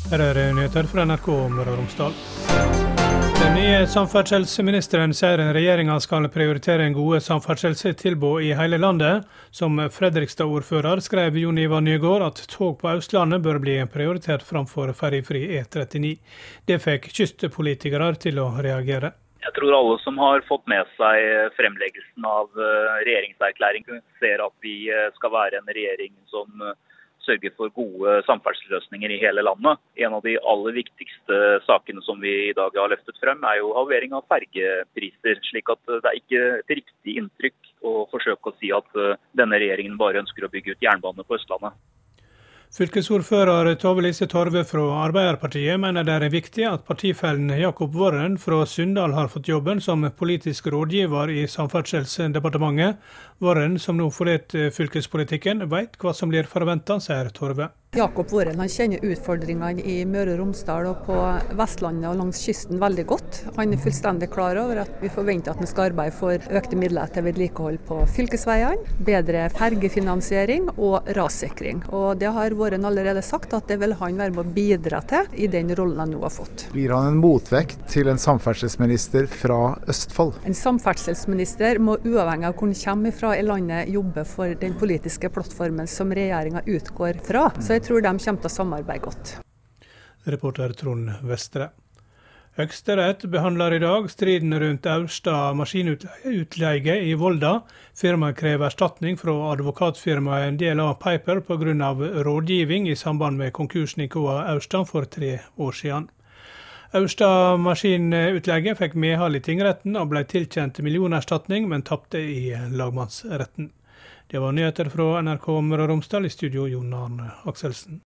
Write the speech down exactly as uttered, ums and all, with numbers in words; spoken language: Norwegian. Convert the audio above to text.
Her er nyheter fra N R K Møre og Romsdal. Den nye samferdselsministeren sier regjeringen skal prioritere en gode samferdselstilbud i hele landet. Som Fredrikstad-ordfører skrev Jon Ivar Nygård at tog på Østlandet bør bli prioritert framfor ferjefri E trettini. Det fikk kystpolitikere til å reagere. Jeg tror alle som har fått med seg fremleggelsen av regjeringserklæringen ser at vi skal være en regjering som sørge for gode samferdselsløsninger i hele landet. En av de aller viktigste sakene som vi i dag har løftet frem er jo halvering av fergepriser, slik at det er ikke et riktig inntrykk å forsøke å si at denne regjeringen bare ønsker å bygge ut jernbane på Østlandet. Fylkesordfører Tove-Lise Torve fra Arbeiderpartiet mener det er viktig at partifellen Jakob Worren fra Sunndal har fått jobben som politisk rådgiver i Samferdselsdepartementet. Worren, som nå forlater fylkespolitikken, vet hva som blir forventet, sier Torve. Jakob Worren han kjenner utfordringene i Møre og Romsdal og på Vestlandet og langs kysten veldig godt. Han er fullstendig klar over at vi forventer at han skal arbeide for økte midler til vedlikehold på fylkesveiene, bedre fergefinansiering og rassikring. Og det har Worren allerede sagt at det vil han være med å bidra til i den rollen han nå har fått. Blir han en motvekt til en samferdselsminister fra Østfold? En samferdselsminister må uavhengig av hvor han kommer fra i landet jobbe for den politiske plattformen som regjeringen utgår fra. Så jeg tror de kommer til å samarbeide godt. Reporter Trond Vestre. Høyesterett behandler i dag striden rundt Aurstad maskinutleie i Volda. Firmaet krever erstatning fra advokatfirmaet D L A Piper på grunn av rådgivning i samband med konkursen i K A Aurstad for tre år siden. Aurstad maskinutleie fikk medhold i tingretten og ble tilkjent millionerstatning, men tapte i lagmannsretten. Det var nyheter fra N R K Møre og Romsdal, i studio Jon Arne Akselsen.